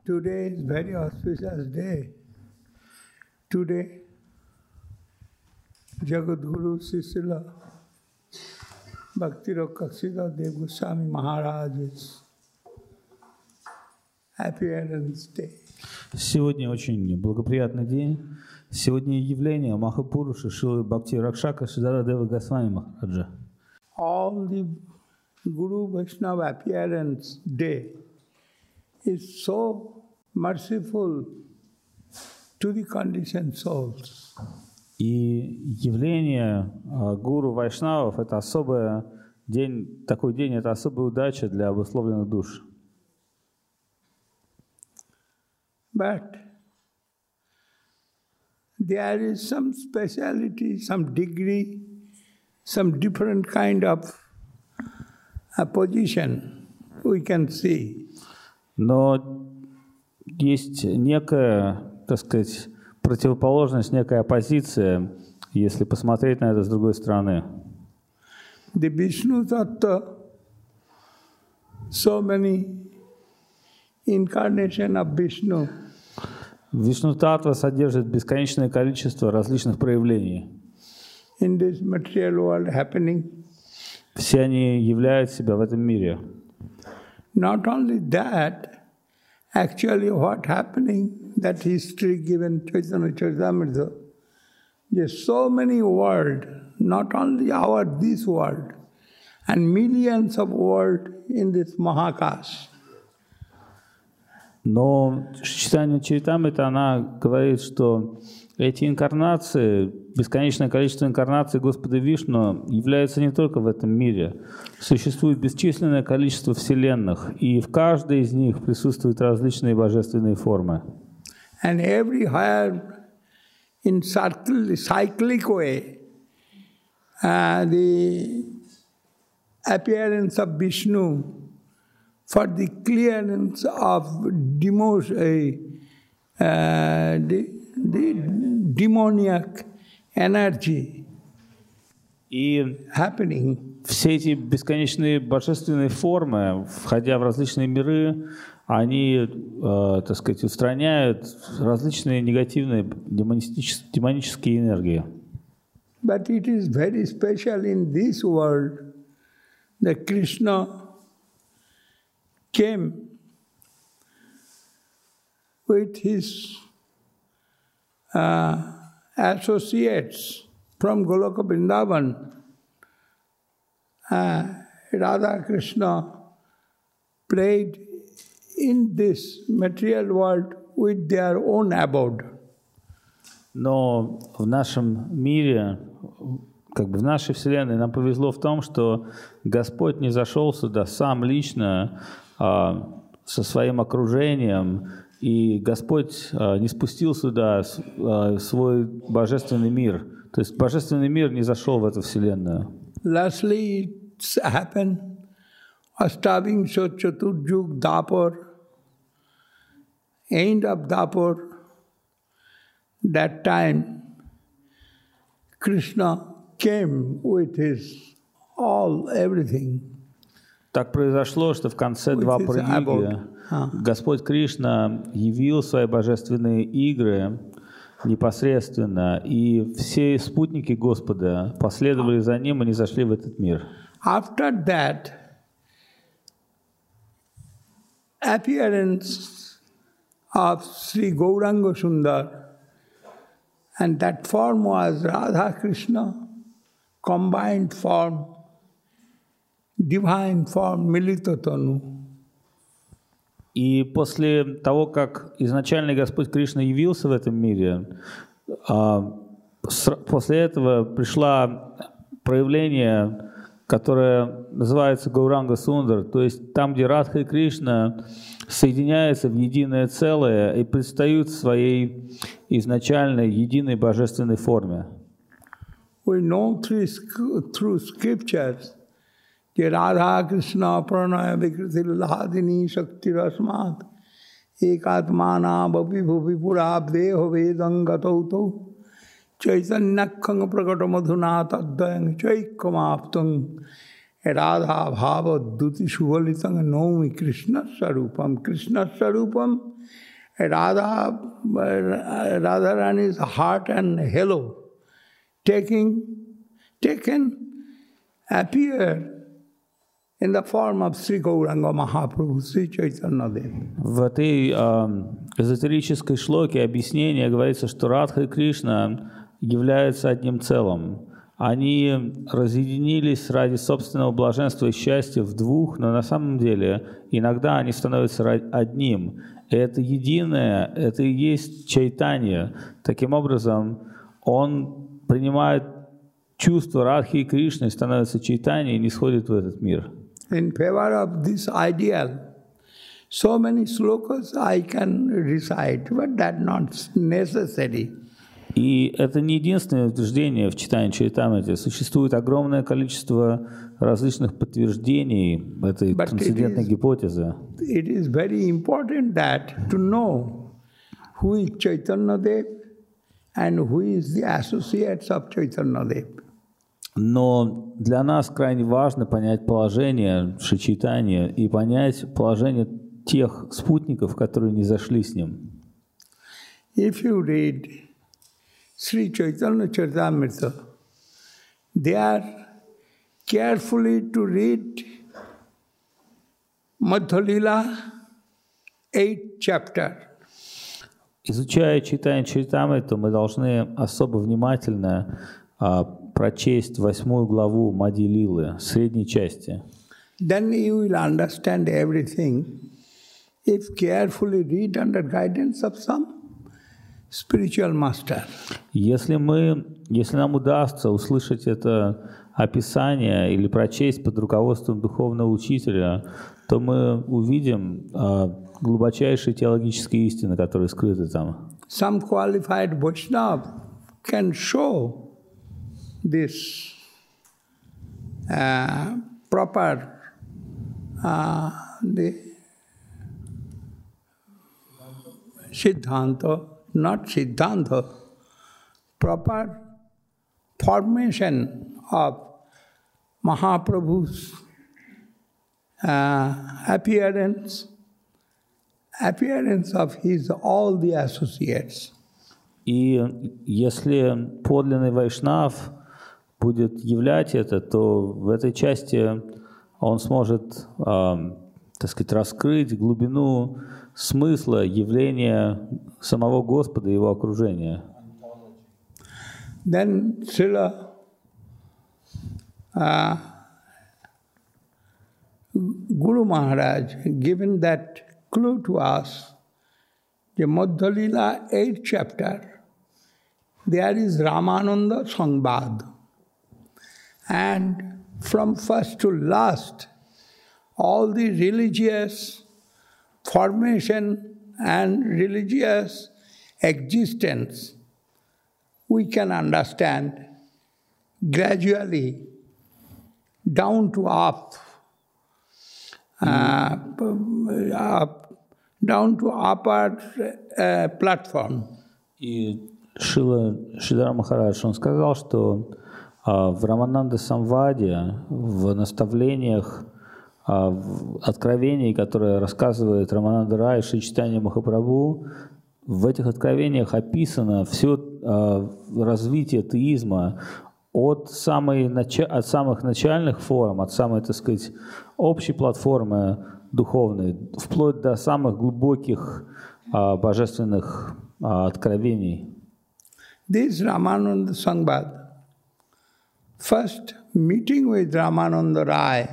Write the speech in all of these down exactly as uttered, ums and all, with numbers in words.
Today is very auspicious day. Today, Jagadguru Sisila Bhakti-Rakshita Dev Goswami Maharaj's appearance day. Сегодня очень благоприятный день. Сегодня явление Махапуруши Шилы Бхакти Ракшака Шидара Дева Госвами Махараджа. All the Guru Vaishnava appearance day is so merciful to the conditioned souls. И явление а, гуру вайшнавов — это особый день, такой день — это особая удача для обусловленных душ. But there is some speciality, some degree, some different kind of a position we can see. Но есть некая, так сказать, противоположность, некая оппозиция, если посмотреть на это с другой стороны. The Vishnu Tattva, so many incarnation of Vishnu. Вишну-таттва содержит бесконечное количество различных проявлений. In this material world happening. Все они являют себя в этом мире. Not only that, actually what happening, that history given Chaitanya Charitamrita, there's so many world, not only our this world, and millions of world in this Mahakash. Но Чайтанья Чаритамрита, она говорит, что эти инкарнации, бесконечное количество инкарнаций Господа Вишну является не только в этом мире. Существует бесчисленное количество вселенных, и в каждой из них присутствуют различные божественные формы. And everywhere in cyclic way, uh, the appearance of Vishnu for the clearance of demos, uh, uh, the, the demoniac energy и happening. Все эти бесконечные божественные формы, входя в различные миры, они, э, так сказать, устраняют различные негативные демонические, демонические энергии. But it is very special in this world that Krishna came with his uh, associates from Goloka Vrindavan. Uh, Radha Krishna played in this material world with their own abode. Но в нашем мире, как бы в нашей Вселенной, нам повезло в том, что Господь не зашел сюда сам лично, а, со своим окружением, и Господь а, не спустил сюда а, свой божественный мир. То есть божественный мир не зашел в эту Вселенную. Lastly, it happened, Ashtavingsha Chaturjug Dapur, end of Dapur, that time Krishna came with his all, everything. Так произошло, что в конце Двапар-юги Господь Кришна явил свои божественные игры непосредственно, и все спутники Господа последовали за ним и не зашли в этот мир. After that, appearance of Sri Gauranga Sundar, and that form was Radha Krishna, combined form, divine form, Milita Tanu. И после того, как изначальный Господь Кришна явился в этом мире, после этого пришло проявление, которое называется Гауранга Сундар, то есть там, где Радха и Кришна соединяются в единое целое и предстают в своей изначальной единой божественной форме. We know through, through scriptures that Radha Krishna pranaya vikriti lahadini shakti rasmat ekatmana bhavi bhuvi purabdeho vedangatauto chaitanyakhang prakata madhuna taddayang chaikamaptung Radha bhava duti sugalitang naumi Krishna sarupam. Krishna sarupam, Radha, Radharani's heart and halo taking, taken, appear in the form of Sri Gauranga Mahaprabhu, Sri Chaitanya Dev. В этой э, эзотерической шлоке объяснения говорится, что Радха и Кришна являются одним целым. Они разъединились ради собственного блаженства и счастья в двух, но на самом деле иногда они становятся одним. И это единое, это и есть Чайтанья. Таким образом, он принимает чувство Радхи и Кришны, становится Чайтаньей и не сходит в этот мир. In favor of this ideal, so many slokas I can recite, but that's not necessary. И это не единственное утверждение в читании Чайтамрити. Существует огромное количество различных подтверждений этой But трансцендентной it is, гипотезы. It is very important that to know who is Chaitanya Dev and who is the associates of Chaitanya Dev. Но для нас крайне важно понять положение Шри Чайтаньи и понять положение тех спутников, которые не зашли с ним. If you read Sri Chaitanya Charitamrita, they are carefully to read Madhya Lila, eighth chapter. Изучая читание Чаритамриту, мы должны особо внимательно а, прочесть восьмую главу Мадья Лилы, средней части. Then you will understand everything if carefully read under guidance of some spiritual master. Если мы, если нам удастся услышать это описание или прочесть под руководством духовного учителя, то мы увидим а, глубочайшие теологические истины, которые скрыты там. Some qualified Vaishnava can show this uh, proper uh, the Siddhanta, not Siddhanta, proper formation of Mahaprabhu's uh, appearance, appearance of his all the associates. И если подлинный вайшнав будет являть это, то в этой части он сможет, э, так сказать, раскрыть глубину смысла явления самого Господа и его окружения. Then Srila uh, Guru Maharaj given that clue to us, the Madhya Lila eighth chapter, there is Ramananda Sangbad. And from first to last, all the religious formation and religious existence we can understand gradually down to up, uh, up down to upper uh, platform. И Шрила Шридхар Махарадж, он сказал, что а, в Рамананда Самваде, в наставлениях, а, в откровении, которые рассказывает Рамананда Рай, Шри Чайтанья Махапрабху, в этих откровениях описано все а, развитие теизма от, самой, от самых начальных форм, от самой, так сказать, общей платформы духовной, вплоть до самых глубоких а, божественных а, откровений. This Ramananda Sangbad, first meeting with Ramananda Rai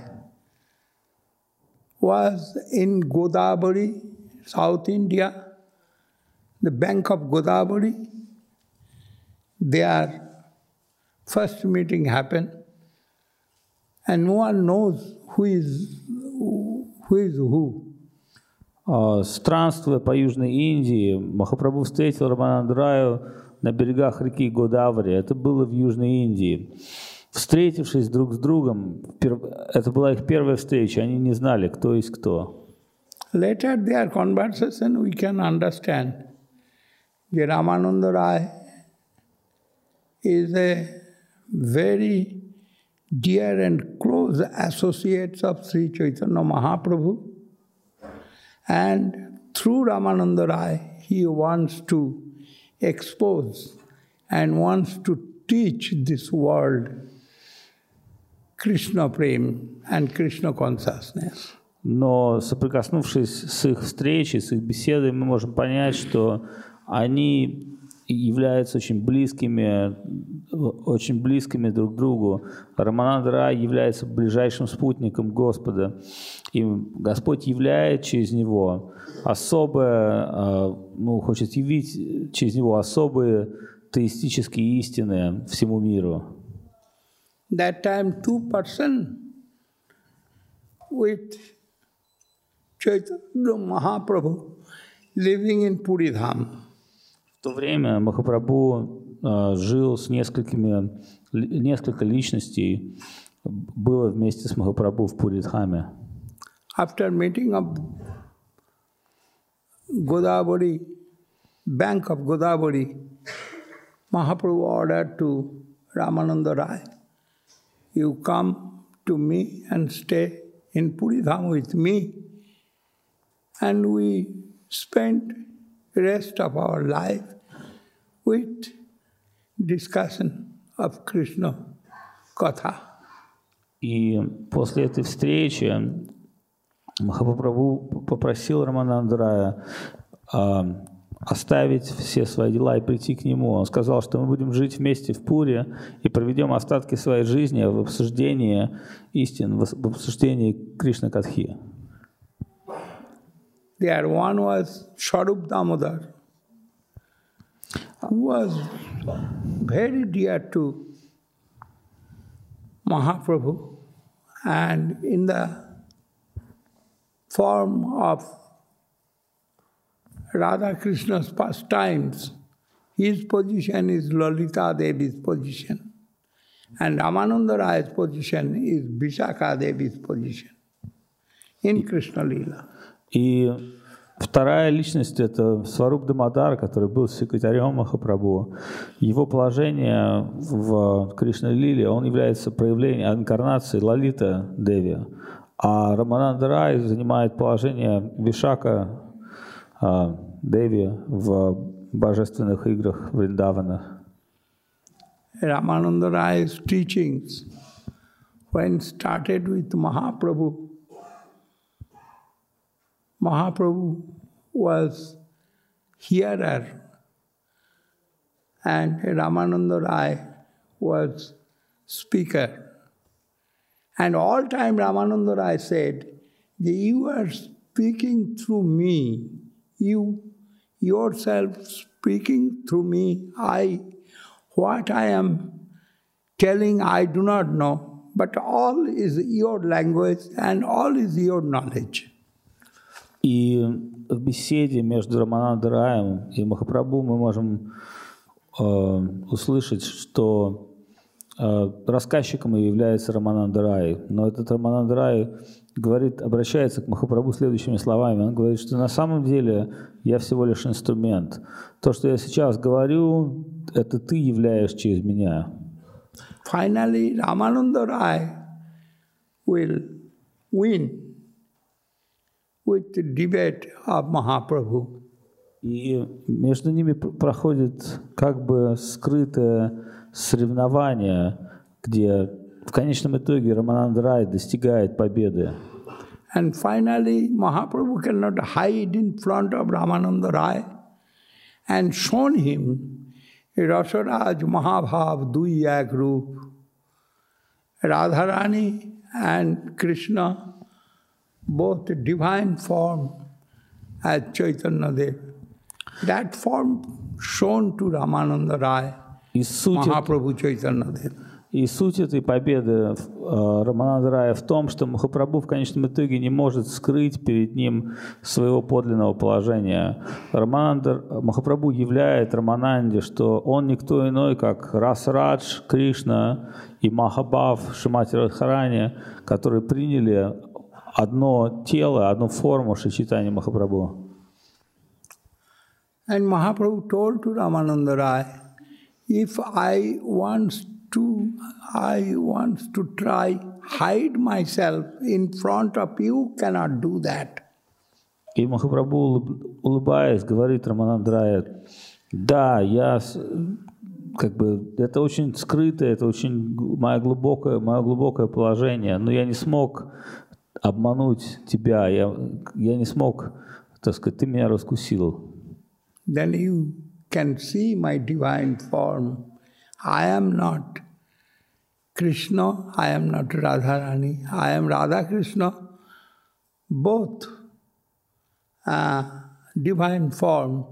was in Godavari, South India, the bank of Godavari. Their first meeting happened, and no one knows who is who. Is who. Странствуя по Южной Индии, Махапрабху встретил Рамананду Раю на берегах реки Годавари. Это было в Южной Индии. Встретившись друг с другом, это была их первая встреча, они не знали, кто есть кто. Later their conversation we can understand that Ramananda Rai is a very dear and close associates of Sri Chaitanya Mahaprabhu, and through Ramananda Rai, he wants to expose and wants to teach this world Krishna Prem and Krishna consciousness. Но соприкоснувшись с их встречей, с их беседой, мы можем понять, что они являются очень близкими, очень близкими друг к другу. Рамананда Рай является ближайшим спутником Господа. И Господь являет через него особое, ну, хочет явить через него особые теистические истины всему миру. That time two person with Chaitanya Mahaprabhu living in Puri Dham. В то время Махапрабху uh, жил с несколькими, несколько личностей, было вместе с Махапрабху в Пуридхаме. After meeting of Godavari, bank of Godavari, Mahaprabhu ordered to Ramananda Rai, you come to me and stay in Puri Dham with me, and we spent the rest of our life with discussion of Krishna Katha. И после этой встречи Махапрабху попросил Рамананда Рая э, оставить все свои дела и прийти к нему. Он сказал, что мы будем жить вместе в Пуре и проведем остатки своей жизни в обсуждении истин, в обсуждении Кришна-катхи. There one was Swarup Damodar, who was very dear to Mahaprabhu, and in the form of Radha Krishna's pastimes, his position is Lalita Devi's position, and Ramananda Rai's position is Vishakha Devi's position in Krishna Lila. И вторая личность — это Сваруб Дамодар, который был секретарем Махапрабху. Его положение в Кришна-лиле, он является проявлением инкарнации Лалита Деви, а Рамананда Рай занимает положение Вишака Деви в божественных играх Вриндавана. Ramananda Rai's teachings, when started with Mahaprabhu, Mahaprabhu was hearer and Ramananda Rai was speaker. And all time Ramananda Rai said, you are speaking through me, you yourself speaking through me. I, what I am telling I do not know, but all is your language and all is your knowledge. И в беседе между Рамананда Раем и Махапрабху мы можем э, услышать, что э, рассказчиком является Рамананда Рай. Но этот Рамананда Рай говорит, обращается к Махапрабху следующими словами. Он говорит, что на самом деле я всего лишь инструмент. То, что я сейчас говорю, это ты являешь через меня. Finally, Ramananda Rai will win with the debate of Mahaprabhu. И между ними проходит как бы скрытое соревнование, где в конечном итоге Рамананда Рай достигает победы. And finally, Mahaprabhu cannot hide in front of Ramananda Rai and shown him Rasaraj Mahabhav Dui Ek Roop, Radharani and Krishna, both divine form as Chaitanya Dev. That form shown to Ramananda Rai, Mahaprabhu Chaitanya Dev. И суть этой победы Рамананда Рая в том, что Махапрабху в конечном итоге не может скрыть перед ним своего подлинного положения. Рамананда, Махапрабху являет Рамананде, что он никто иной, как Расрадж, Кришна и Махабхав, Шримати Радхарани, которые приняли одно тело, одну форму Шри Чайтанья Махапрабху. And Mahaprabhu told to Ramananda Rai, if I want to, I want to try hide myself in front of you, cannot do that. И Махапрабху, улыбаясь, говорит Раманандрае, да, я как бы, это очень скрытое, это очень мое глубокое, мое глубокое положение, но я не смог обмануть тебя, я, я не смог, так сказать, ты меня раскусил. Then you can see my divine form. I am not Krishna, I am not Radharani, I am Radha Krishna, both uh, divine form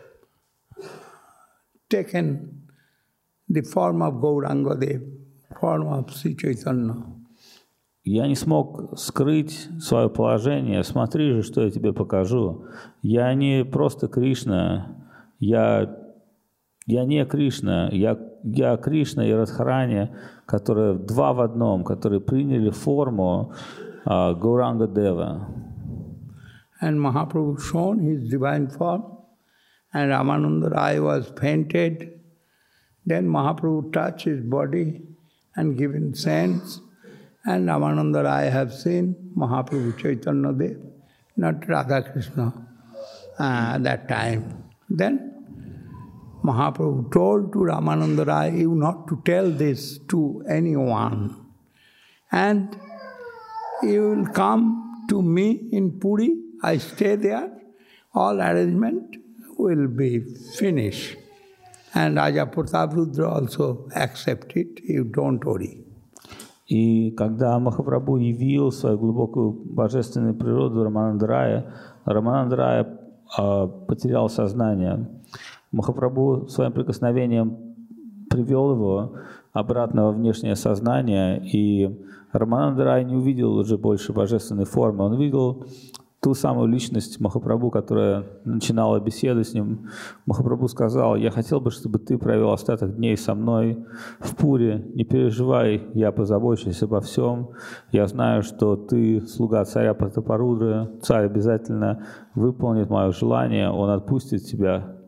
taken the form of Gauranga Dev, form of Sri Chaitanya. Я не смог скрыть свое положение. Смотри же, что я тебе покажу. Я не просто Кришна, я, я не Кришна, я, я Кришна и Радхарани, которые два в одном, которые приняли форму uh, Гауранга Дева. And Mahaprabhu shown his divine form, and Ramananda Rai was fainted. Then Mahaprabhu touched his body and given sense. And Ramananda Rai have seen Mahaprabhu Chaitanya Dev, not Radha Krishna uh, at that time. Then Mahaprabhu told to Ramananda Rai, you not to tell this to anyone. And you will come to me in Puri, I stay there, all arrangement will be finished. And Raja Prataprudra also accept it, you don't worry. И когда Махапрабху явил свою глубокую божественную природу Раманандрая, Раманандрая э, потерял сознание. Махапрабху своим прикосновением привел его обратно во внешнее сознание, и Раманандрай не увидел уже больше божественной формы. Он видел ту самую личность Махапрабху, которая начинала беседу с ним. Махапрабху сказал: «Я хотел бы, чтобы ты провел остаток дней со мной в Пуре. Не переживай, я позабочусь обо всем. Я знаю, что ты слуга царя Пратапарудры. Царь обязательно выполнит мое желание, он отпустит тебя».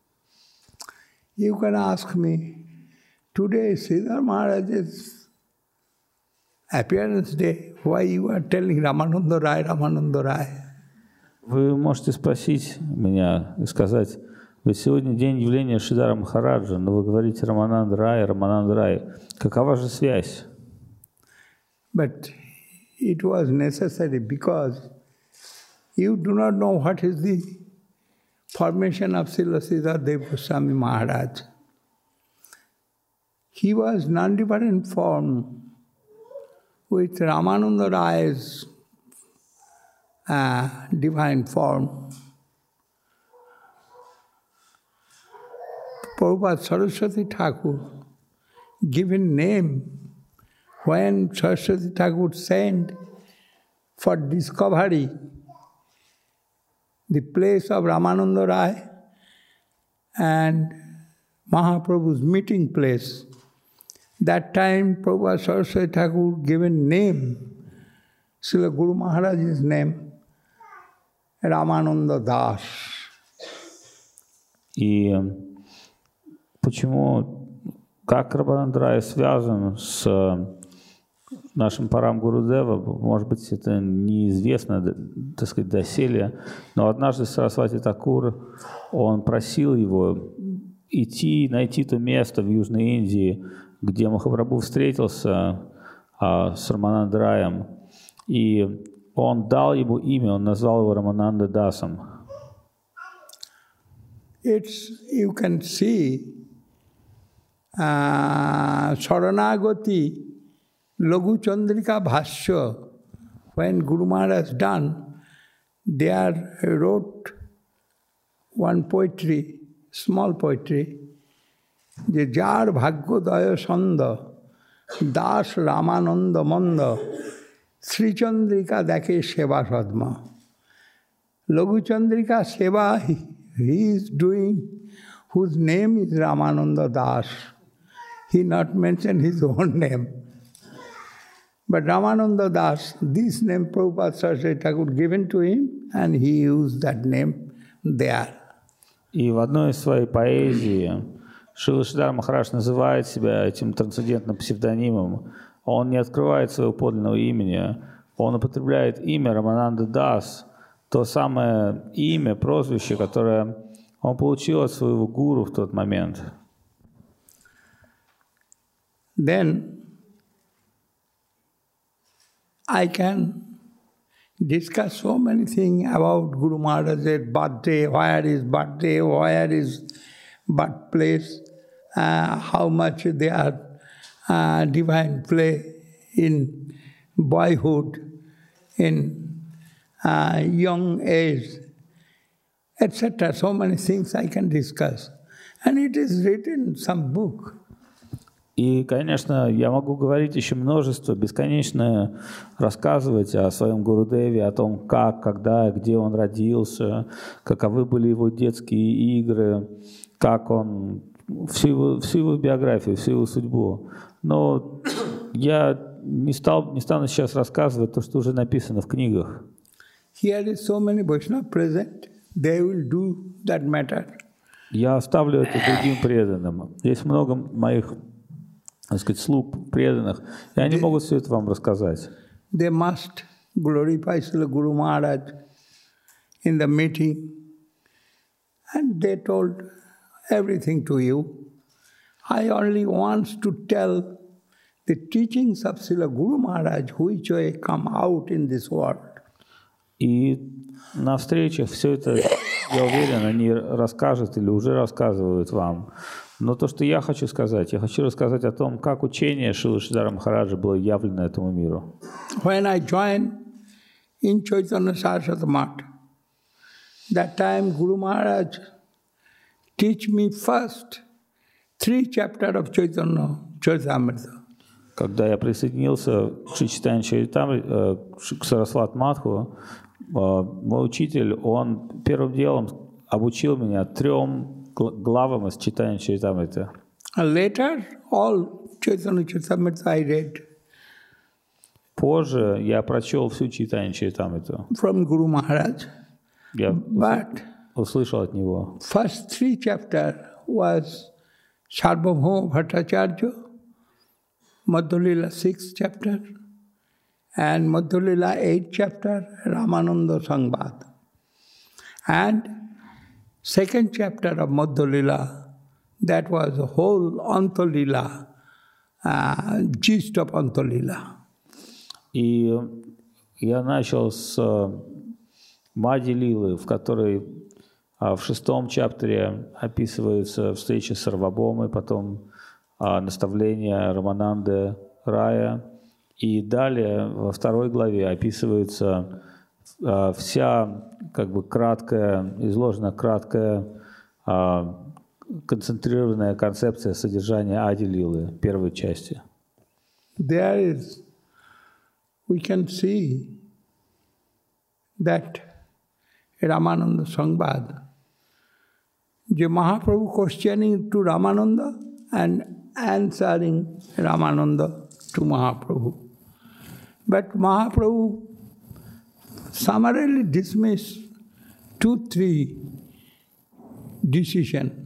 You can ask me, today Sridhar Maharaj's appearance day, why you are telling Ramananda Rai, Ramananda Rai? Вы можете спросить меня и сказать: ведь сегодня день явления Шридхара Махараджа, но вы говорите Рамананда Рай, Рамананда Рай. Какова же связь? But it was necessary because you do not know what is the formation of Srila Sridhar Dev Goswami Maharaj. He was non-different form with Ramananda Rai's uh, divine form. Prabhupada Saraswati Thakur given name when Saraswati Thakur sent for discovery the place of Ramananda Rai and Mahaprabhu's meeting place. That time Prabhupada Saraswati Thakur given name, Srila Guru Maharaj's name, Ramananda Das. И почему, как Рамананда Рай связан с нашим Парам Гурудева, может быть, это неизвестно, так сказать, доселе, но однажды Сарасвати Такур, он просил его идти, найти то место в Южной Индии, где Махапрабху встретился а, с Рамананда Раем, и он дал ему имя, он назвал его Рамананда Дасом. It's, you can see uh, Saranagati Laghu Chandrika Bhashya, when Guru Maharaj done, there wrote one poetry, small poetry, যে যার ভাগ্যোদয় ছন্দ দাস রামানন্দ মন্দ শ্রীচন্দ্রিকা দেখে সেবা সদ্মা. লঘুচন্দ্রিকা সেবা he is doing, whose name is Ramananda Das. He not mentioned his own name. But Ramananda Das, this name Prabhupada Saraswati Thakur given to him, and he used that name there. И в одной из своей поэзии Шрила Шридар Махарадж называет себя этим трансцендентным псевдонимом. Он не открывает своего подлинного имени. Он употребляет имя Рамананда Дас, то самое имя, прозвище, которое он получил от своего гуру в тот момент. Then I can discuss so many things about Guru Maharaj's birthday, where his birthday, where his birthplace, uh, how much they are uh, divine play in boyhood, in uh, young age, et cetera. So many things I can discuss. And it is written in some book. И, конечно, я могу говорить еще множество, бесконечно рассказывать о своем Гурудеве, о том, как, когда, где он родился, каковы были его детские игры, как он, всю его, всю его биографию, всю его судьбу. Но я не, стал, не стану сейчас рассказывать то, что уже написано в книгах. Here is so many Vaishnava present, they will do that matter. Я оставлю это другим преданным. Есть много моих, так сказать, слуг преданных, и они they, могут все это вам рассказать. They must glorify Srila Guru Maharaj in the meeting, and they told everything to you. I only want to tell the teachings of Srila Guru Maharaj, which way come out in this world. И на встречах все это, я уверен, они расскажут или уже рассказывают вам. Но то, что я хочу сказать, я хочу рассказать о том, как учение Шрилы Шридхара Махараджа было явлено этому миру. When I joined in Chaitanya Saraswati Math, that time Guru Maharaj teach me first three chapters of Chaitanya Charitamrita. Когда я присоединился к Шри Чайтанья Чаритамрите, к Сарасват Матху, мой учитель, он первым делом обучил меня трем главам из Чайтанья Чаритамриты. Later, all Chaitanya Charitamrita I read. Позже я прочел всю Чайтанья Чаритамриту. From Guru Maharaj. Я But услышал от него. First three chapters was Sarvabhauma Bhattacharya, Madhulila sixth chapter, and Madhulila eighth chapter, Ramananda Sangvad. And second chapter of Madhulila, that was the whole Antolila, uh, gist of Antolila. И я начал с Мади Лилы, в которой в шестом чаптере описывается встреча с Сарвабхаумой, потом наставление Рамананды Рая. И далее во второй главе описывается вся, как бы, краткая, изложена краткая, концентрированная концепция содержания Ади Лилы, первой части. There is, we can see that Ramananda Sangvad, the Mahaprabhu questioning to Ramananda and answering Ramananda to Mahaprabhu. But Mahaprabhu summarily dismissed two, three decisions.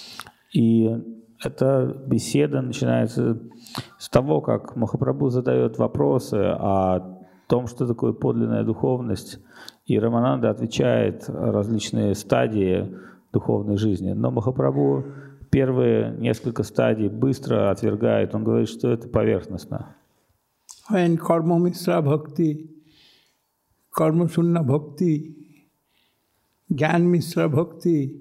И эта беседа начинается с того, как Махапрабху задает вопросы о том, что такое подлинная духовность, и Рамананда отвечает различные стадии духовной жизни. Но Махапрабху первые несколько стадий быстро отвергает, он говорит, что это поверхностно. When Karma Mishra Bhakti, Karma Sunna Bhakti, Gyan Mishra Bhakti,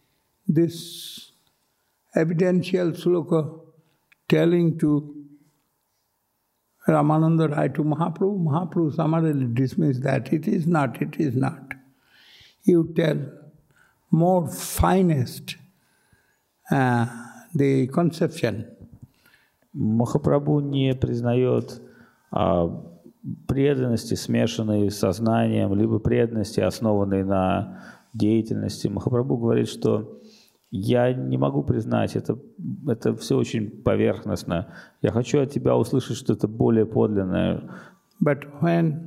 this evidential sloka telling to Ramananda Rai to Mahaprabhu, Mahaprabhu summarily dismissed that. It is not, it is not. You tell more finest uh, the conception. Махапрабху не признает а, преданности, смешанной с сознанием, либо преданности, основанной на деятельности. Махапрабху говорит, что я не могу признать, это, это все очень поверхностно. Я хочу от тебя услышать что-то более подлинное. But when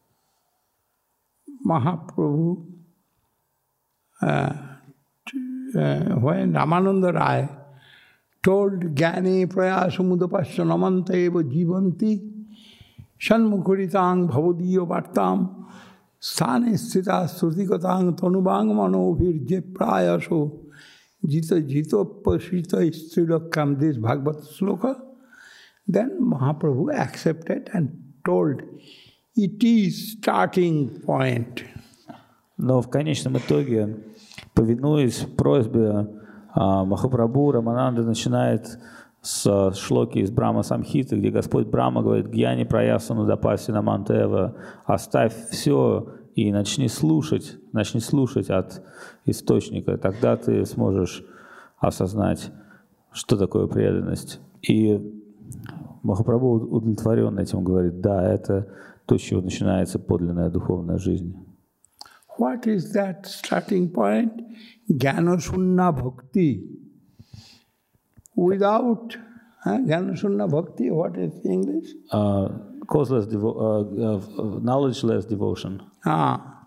Mahaprabhu uh, uh, when Ramananda Rai told Gyane Prayasumudapasya Namanta eva jivanti Shanmukhuritang bhavadiyo vartam sthane sthita srutikatang tanubang manovir prayaso jita jitopasita strilakam, this Bhagavad sloka. Then Mahaprabhu accepted and told, it is starting point. Но в конечном итоге, повинуясь просьбе Махапрабху, Рамананда начинает с шлоки из Брахма Самхиты, где Господь Брахма говорит: «Гьяни праясану дапаси намантева», оставь все и начни слушать, начни слушать от источника, тогда ты сможешь осознать, что такое преданность. И Махапрабху удовлетворен этим, говорит: да, это то, с чего начинается подлинная духовная жизнь. What is that starting point? Jnana Sunna Bhakti. Without uh, Jnana Sunna Bhakti, what is English? Uh, causeless devo- uh, uh, knowledgeless devotion. Ah.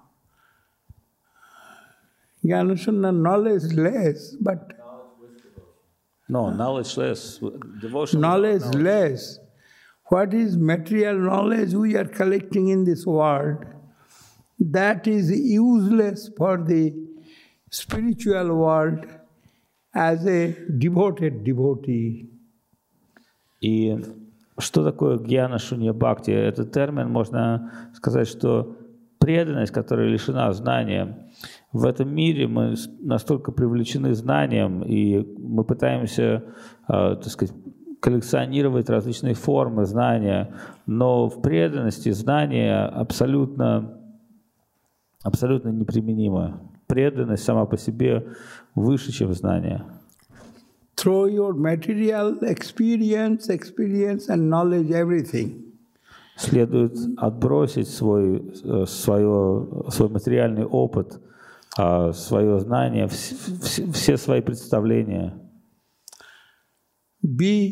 Jnana Sunna, knowledge less, but No, knowledgeless devotion. knowledge knowledge. less. What is material knowledge we are collecting in this world? That is useless for the spiritual world as a devoted devotee. И что такое гьяна шунья бхакти? Этот термин, можно сказать, что преданность, которая лишена знания. В этом мире мы настолько привлечены знанием, и мы пытаемся, э, так сказать, коллекционировать различные формы знания, но в преданности знание абсолютно, абсолютно неприменимо. Преданность сама по себе выше, чем знание. Through your material experience, experience and knowledge, everything. Следует отбросить свой, свое, свой материальный опыт, свое знание, все, все свои представления. Be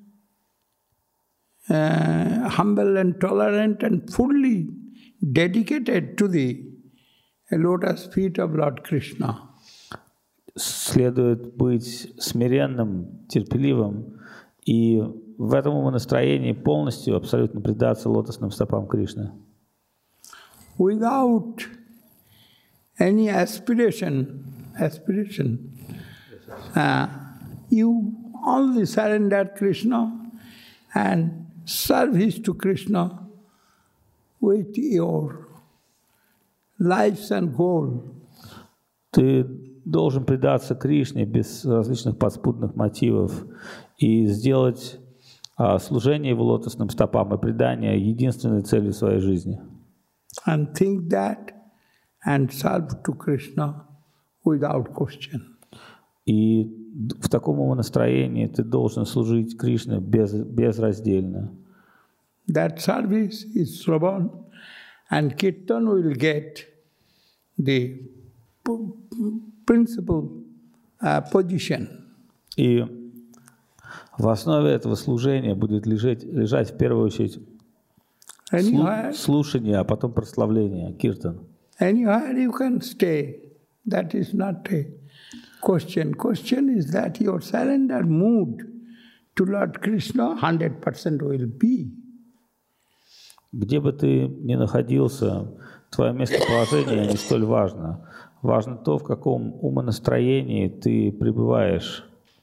uh, humble and tolerant and fully dedicated to the lotus feet of Lord Krishna. Следует быть смиренным, терпеливым и в этом настроении полностью, абсолютно предаться лотосным стопам Кришны. Without any aspiration, aspiration, uh, you only surrender Krishna and service to Krishna with your lives and goal. Ты должен предаться Кришне без различных подспудных мотивов и сделать а, служение его лотосным стопам и предание единственной целью своей жизни. And think that and serve to Krishna without question. И в таком настроении ты должен служить Кришне без, безраздельно. That service is Shravan, and Kirtan will get the principal uh, position. И в основе этого служения будет лежать, лежать в первую очередь Anywhere, слушание, а потом прославление, киртан. anywhere you can stay, that is not a question. Question is that your surrender mood to Lord Krishna one hundred percent will be. Где бы ты ни находился, твое местоположение не столь важно. Важно то, в каком умонастроении ты пребываешь.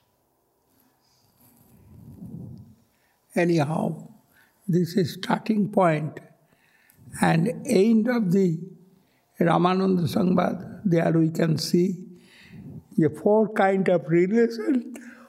Anyhow, this is starting point and end of the Ramananda Sangvad. There we can see the four kind of relationship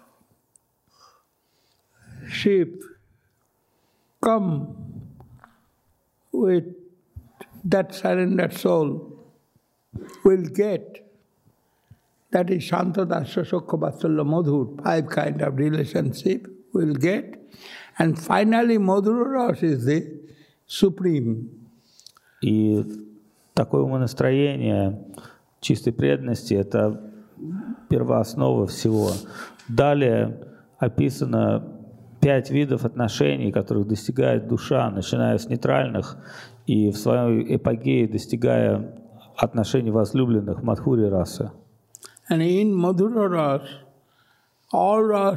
come with that surrendered soul will get. That is Shantadasya, Sokha, Vatsalya, Madhur, five kind of relationship will get. And finally, Madhura Ras is the supreme. И такое умонастроение чистой преданности – это первооснова всего. Далее описано пять видов отношений, которых достигает душа, начиная с нейтральных и в своей эпогее достигая отношений возлюбленных Мадхури расы. And in Madhura Ras, all ras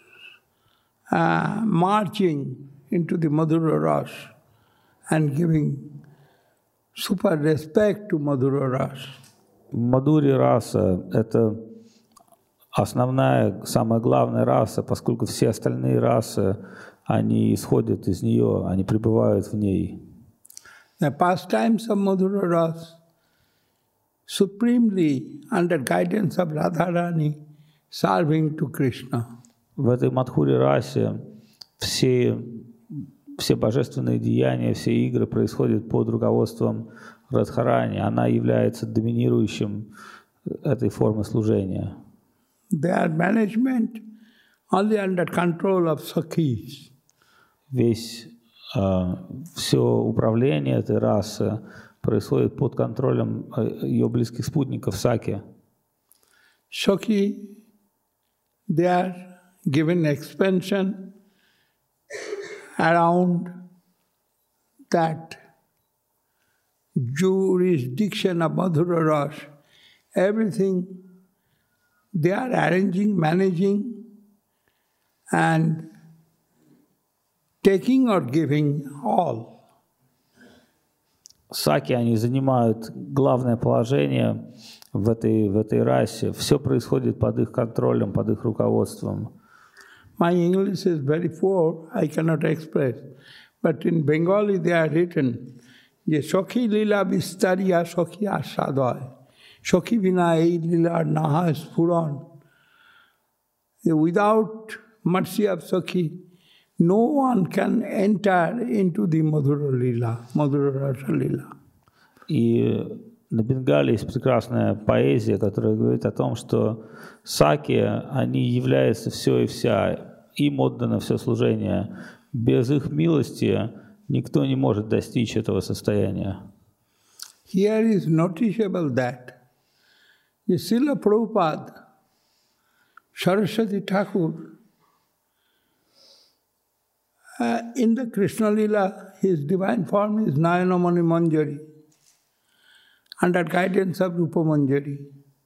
uh, marching into the Madhura Ras and giving super respect to Madhura Ras. Мадхури раса – это основная, самая главная раса, поскольку все остальные расы, они исходят из нее, они пребывают в ней. The pastimes of Madhura Ras, supremely under guidance of Radharani, serving to Krishna. В этой Мадхури расе все, все божественные деяния, все игры происходят под руководством Радхарани. Она является доминирующим этой формы служения. Their management only under control of Sakhis. Весь, э, все управление этой расы происходит под контролем ее близких спутников Саки. Sakhi, they are given expansion around that jurisdiction of Madhura Ras. Everything they are arranging, managing, and taking or giving all. Саки, они занимают главное положение в этой, в этой расе. Все происходит под их контролем, под их руководством. My English is very poor, I cannot express. But in Bengali they are written, Je Sakhi Lila Vistariya Sakhi Asadoy. Sakhi Vina Ei Lila Naha Spuran. Without mercy of Sakhi, no one can enter into the Madhura Lila, Madhura Rasa Lila. И на Бенгале есть прекрасная поэзия, которая говорит о том, что саки, они являются все и вся, им отдано все служение. Без их милости никто не может достичь этого состояния. Here is noticeable that the Srila Prabhupada, Saraswati Thakur, uh, in the Krishna Lila, his divine form is Nayanamani Manjari, under guidance of Rupa Manjari.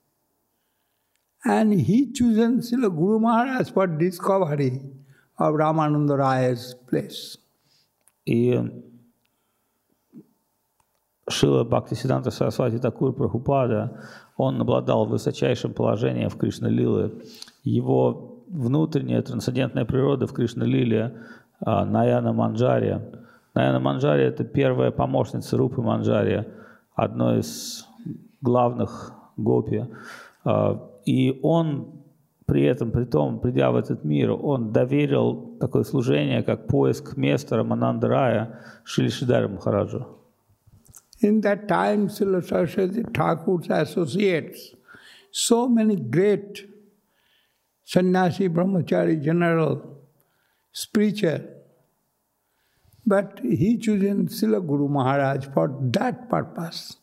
And he chosen Srila Guru Maharaj for discovery of Ramananda Raya's place. И Шрила Бхактисиданта Сарасвати Такур Прабхупада, он обладал высочайшим положением в Кришна-лиле. Его внутренняя трансцендентная природа в Кришна-лиле Наяна Манджари. Наяна Манджари – это первая помощница Рупы Манджари, одной из главных гопи. И он при этом, при том, придя в этот мир, он доверил такое служение, как поиск места Рамананда Рая Шрили Шридари Махараджу. In that time, Srila Saraswati Thakur's associates, so many great sannyasi, brahmachari, general, spiritual, but he chosen Srila Guru Maharaj for that purpose.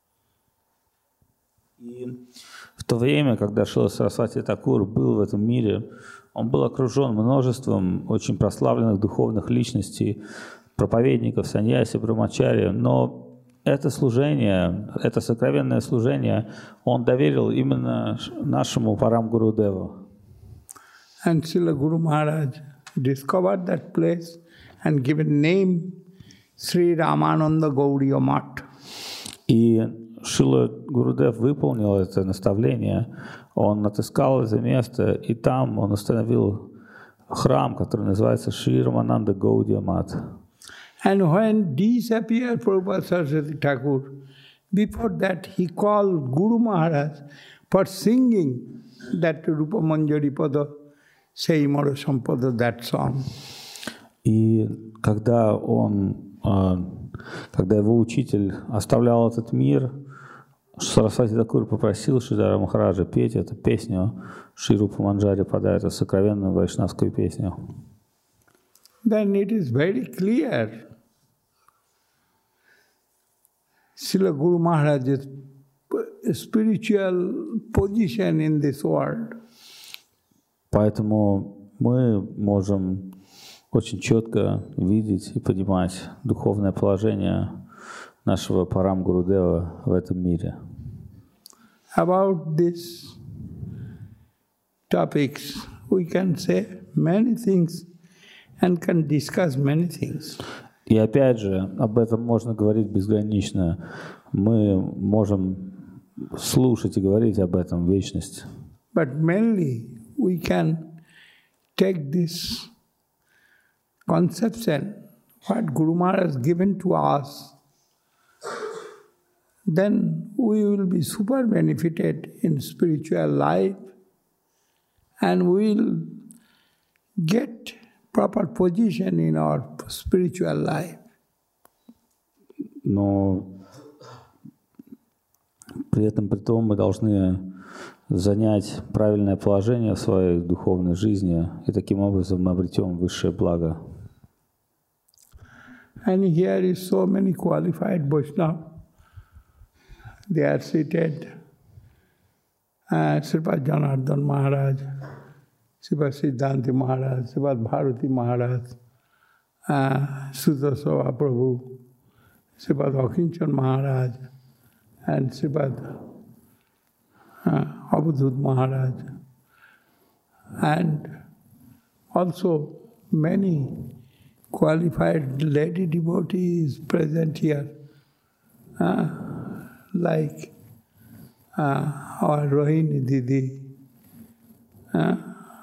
И в то время, когда Шрила Сарасвати Такур был в этом мире, он был окружен множеством очень прославленных духовных личностей, проповедников, саньяси, брамачари, но это служение, это сокровенное служение он доверил именно нашему Парам Гурудеву. And Srila Guru Maharaj discovered that place and given name Sri Ramananda Gauriya Math. И Шрила Гурудев выполнил это наставление, он отыскал это место, и там он установил храм, который называется Шри Рамананда Гаудия Мат. And when disappeared Prabhupada Saraswati Thakur, before that he called Guru Maharaj for singing that Rupa Manjari Pada, Sei Mara Sampada, that song. И когда он, когда его учитель оставлял этот мир, Сарасвати Такур попросил Шридара Махараджа петь эту песню Шри Рупа Манджари Пада, эту сокровенную вайшнавскую песню. Then it is very clear Srila Guru Maharaj's spiritual position in this world. Поэтому мы можем очень четко видеть и понимать духовное положение нашего Парам Гурудева в этом мире. About this topics. We can say many things and can discuss many things. И опять же, об этом можно говорить безгранично. Мы можем слушать и говорить об этом в вечности. But mainly we can take this conception, what Guru Maharaj has given to us, then we will be super benefited in spiritual life and we will get proper position in our spiritual life. Но при этом, при том, мы должны занять правильное положение в своей духовной жизни, и таким образом мы обретем высшее благо. And here is so many qualified Vaishnavas. They are seated. Uh, Sripad Janardhan Maharaj, Sripad Siddhanti Maharaj, Sripad Bharati Maharaj, uh, Sudasava Prabhu, Sripad Akinchan Maharaj, and Sripad uh, Avadhut Maharaj, and also many qualified lady devotees present here, uh, like uh, our Rohini Didi, uh,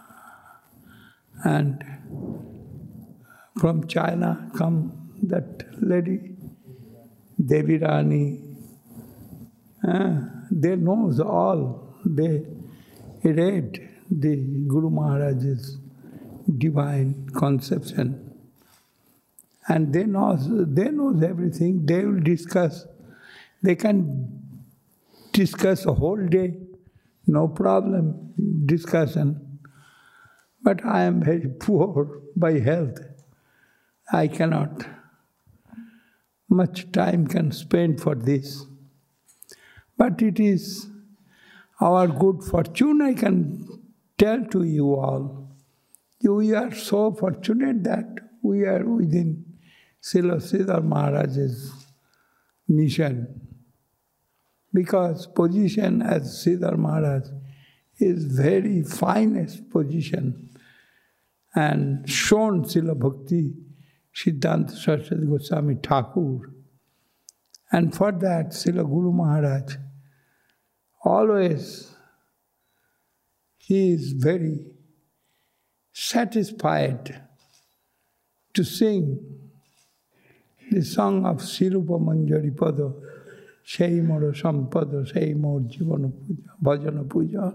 and from China come that lady, Devi Rani. Uh, they knows all. They read the Guru Maharaj's divine conception. And they knows, they knows everything. They will discuss. They can discuss a whole day, no problem, discussion. But I am very poor by health. I cannot much time can spend for this. But it is our good fortune, I can tell to you all. You are so fortunate that we are within Srila Sridhar Maharaj's mission. Because position as Sridhar Maharaj is very finest position and shown Srila Bhakti Siddhanta Saraswati Goswami Thakur. And for that Srila Guru Maharaj always he is very satisfied to sing the song of Sirupa Manjari Pada, Sei Moro Sampada, Sei Mor Jivana Puja, Bhajana Puja.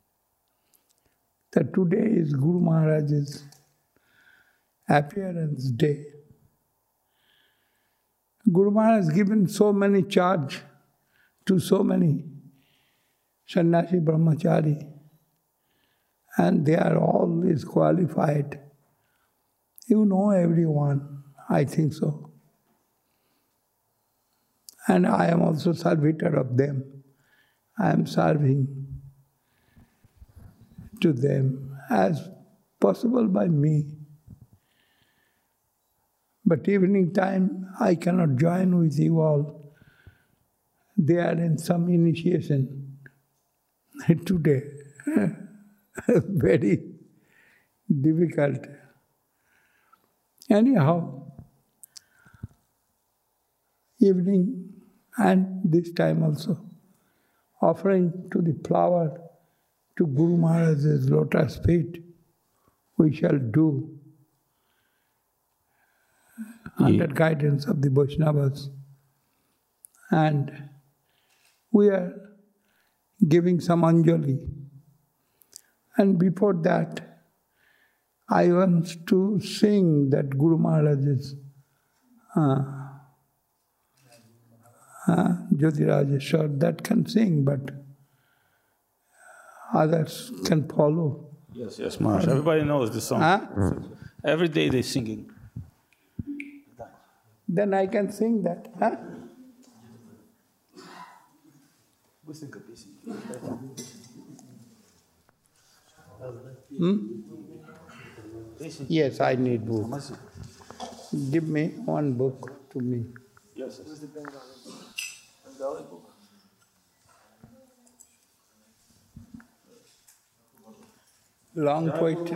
That today is Guru Maharaj's appearance day. Guru Maharaj has given so many charge to so many sannyasi brahmachari, and they are always qualified. You know everyone, I think so. And I am also servitor of them. I am serving to them as possible by me. But evening time, I cannot join with you all. They are in some initiation today. Very difficult. Anyhow, evening and this time also, offering to the flower to Guru Maharaj's lotus feet, we shall do under guidance of the Vaishnavas. And we are giving some Anjali. And before that, I want to sing that Guru Maharaj's uh, uh, Jyotirajeshwar, that can sing, but others can follow. Yes, yes, Maharaj. Everybody knows the song. Huh? Every day they're singing. Then I can sing that. Huh? Hmm? Yes, I need book. Give me one book to me. Yes, yes. long poetry.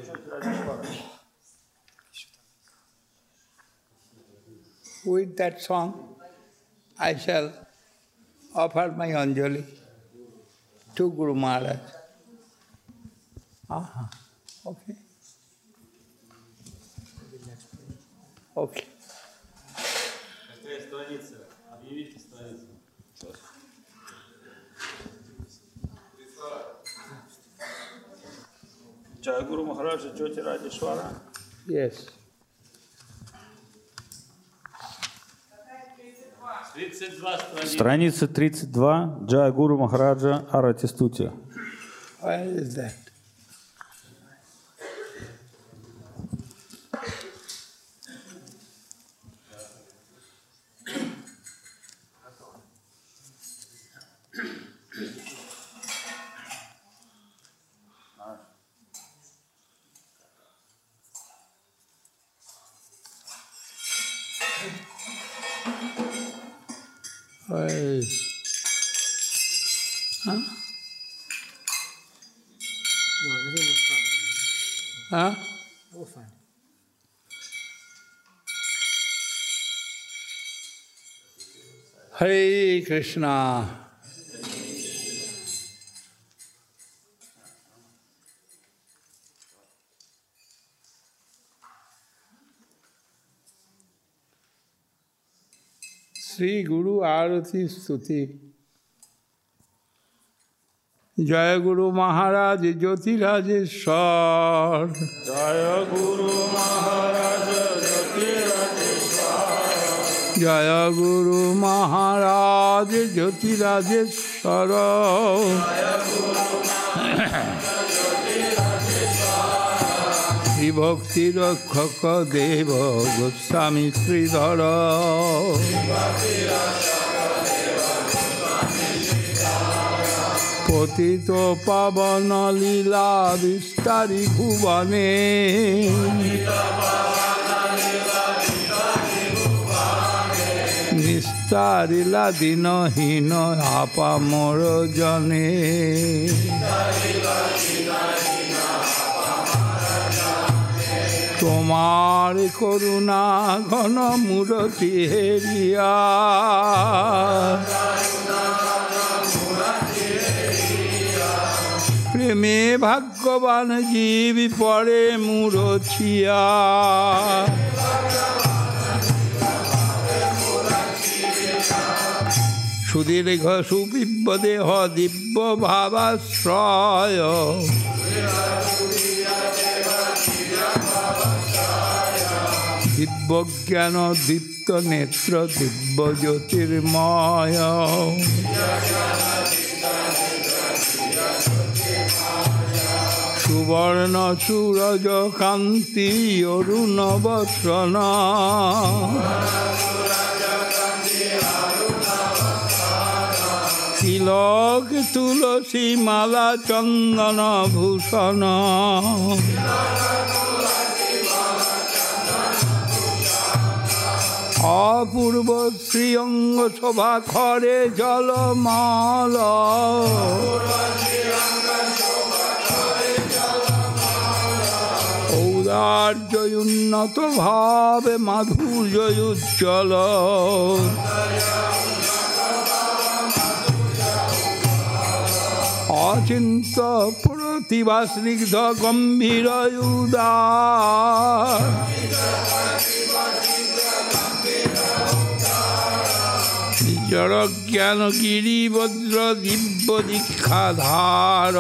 With that song, I shall offer my Anjali to Guru Maharaj. Aha, okay. Okay. Jai Guru Maharaja Jyotirajeshwara. Yes. Страница тридцать два. Джай Гуру Махараджа Арати Стути. Where is that? Where is? Huh? No, everything was fine. Huh? All fine. Hare Krishna. Sri Guru Arati Stuti. Jaya Guru Maharaj Jyotirajeshwar. Jaya Guru Maharaj Jyotirajeshwar. Jaya Guru Maharaj Jyotirajeshwar. Shri Bhakti Rakshaka Deva Goswami Sridhara. Patito Pavana Lila Vistari Bhuvane. Nistari Ladino Hino Apamoro Jane. তোমার করুণা ঘন মূরতি হেরিয়া প্রেমে ভাগ্যবান জীব পরে মূরছিয়া সুদীর্ঘ সুপিব্য দেহ দিব্য ভাবাশ্রয় দিব্য জ্ঞান দীপ্ত নেত্র দিব্য জ্যোতির্ময় সুবর্ণ সূরজ কান্তি অরুণ বসন তিলক তুলসী মালা চন্দন ভূষণ অপূর্ব শ্রীঅঙ্গ শোভা খরে জলমাল ঔদার্য উন্নত ভাবে মাধুর্য উজ্জ্বল অচিন্ত প্রতিভা স্নিগ্ধ গম্ভীর উদার জড় জ্ঞান গিরিভদ্র দিব্য দীক্ষাধার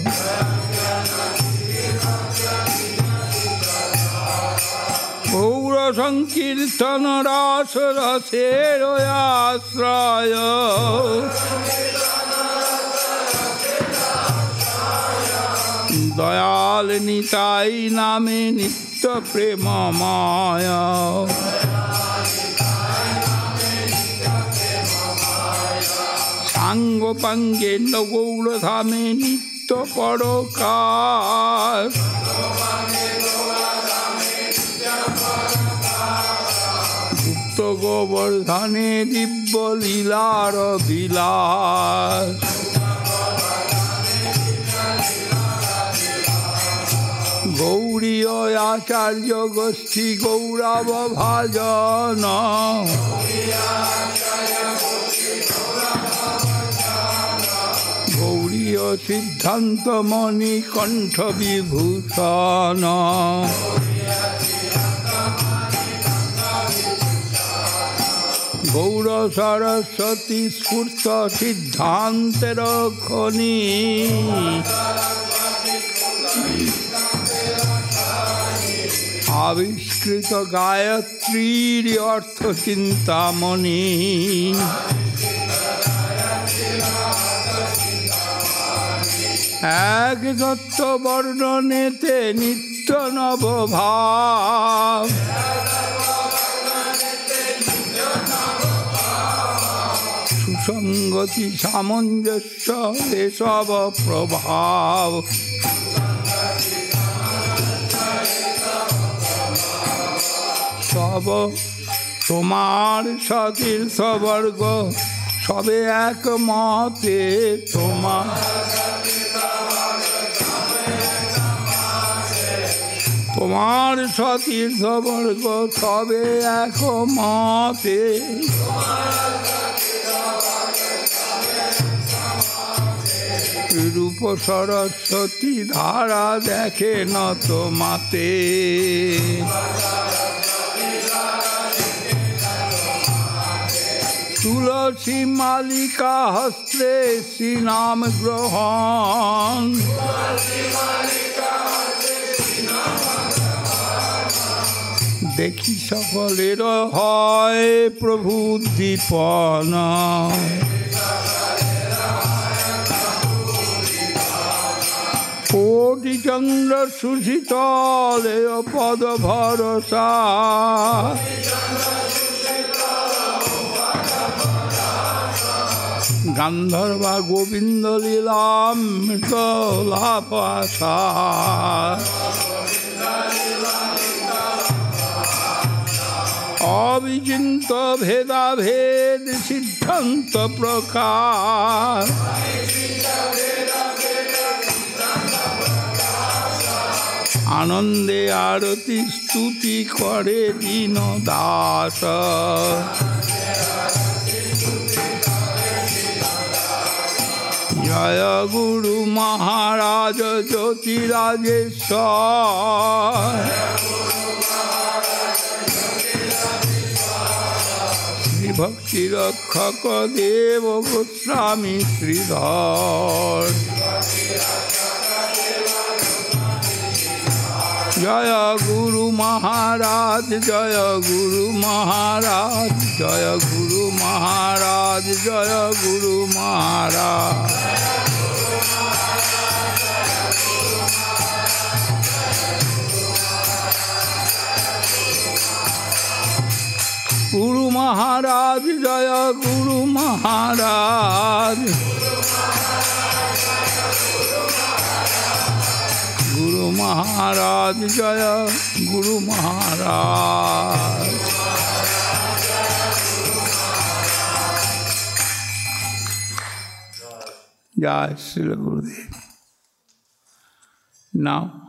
গৌর সংকীর্তন রস রসের আশ্রয় দয়াল নিতাই নামে নিত্য প্রেমময় সাঙ্গ পাঙ্গে গৌর ধামে নিত্য পরকার গুপ্ত গোবর্ধনে দিব্য লীলার বিলাস গৌড়ীয় আচার্য গোষ্ঠী গৌরব ভাজন গৌড়ীয় সিদ্ধান্ত মণি কণ্ঠ বিভূষণ গৌর সরস্বতী স্ফূর্ত সিদ্ধান্তের খনি আবিষ্কৃত গায়ত্রীর অর্থ চিন্তামণি এক দত্ত বর্ণনেতে নিত্য নব ভাব সুসংগতি সামঞ্জস্য এসব প্রভাব সব তোমার সতীর্থ বর্গ সবে এক মতে তোমার তোমার সতীর্থ বর্গ সবে এক মতে রূপ সরস্বতী ধারা দেখে ন তোমাতে তুলসী মালিকা হস্তে শ্রীনাম গ্রহণ দেখি সকলের হয় প্রভু দীপন কোটি চন্দ্র সুশীতলে পদ ভরসা গান্ধর্বা গোবিন্দ লীলামৃত লাভ আশা অবিচিন্ত ভেদাভেদ সিদ্ধান্ত প্রকার আনন্দে আরতি স্তুতি করে দীন দাস জয় গুরু মহারাজ জ্যোতিরাজেশ্বর শ্রী ভক্তি রক্ষক দেব গোস্বামী শ্রীধর জয় গুরু মহারাজ জয় গুরু মহারাজ জয় গুরু মহারাজ জয় গুরু মহারাজ গুরু মহারাজ জয় গুরু মহারাজ গুরু মহারাজ জয় গুরু মহারাজ জয় শ্রী গুরুদেব। Now